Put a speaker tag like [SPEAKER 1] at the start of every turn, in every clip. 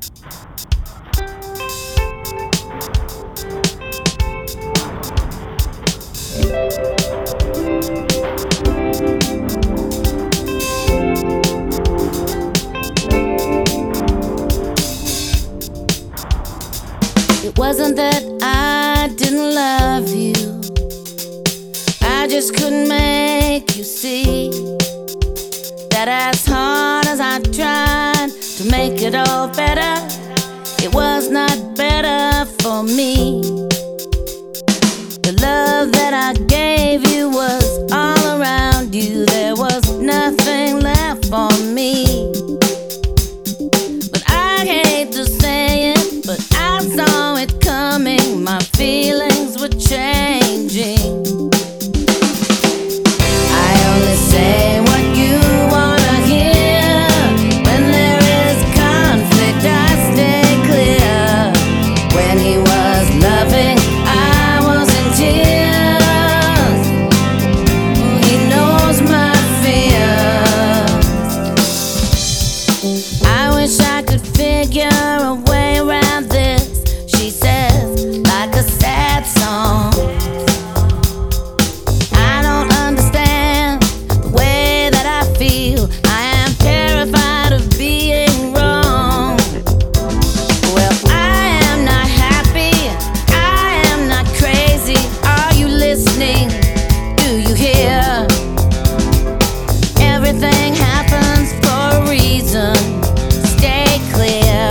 [SPEAKER 1] It wasn't that I didn't love you, I just couldn't make you see that as hard as I tried to make it all better, it was not better for me. The love that I gave you was all around you, there was nothing left for me. But I hate to say it, but I saw it coming, my feelings were changing. I only say what you wanna hear. When there is conflict, I stay clear. When he was loving, I was in tears. He knows my fears. I wish I could figure a way around this, she says, like a sad song. I don't understand the way that I feel. I am terrified of being wrong. Well, I am not happy, I am not crazy. Are you listening? Do you hear? Everything happens for a reason. Stay clear.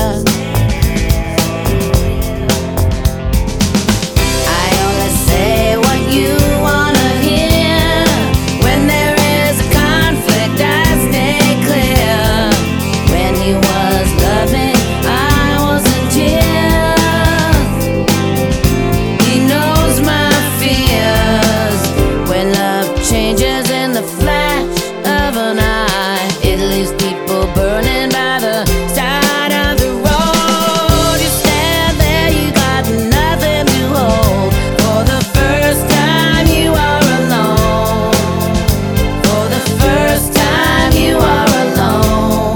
[SPEAKER 1] I only say what you wanna hear. When there is a conflict, I stay clear. When he was loving, I was in tears. He knows my fears. When love changes in the flash of an eye, it leaves people burning by the side of the road. You stand there, you got nothing to hold. For the first time you are alone. For the first time you are alone.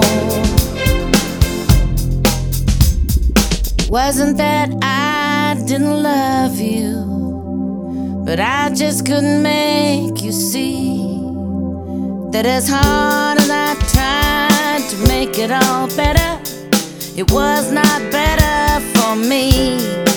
[SPEAKER 1] It wasn't that I didn't love you, but I just couldn't make you see that as hard as I tried to make it all better, it was not better for me.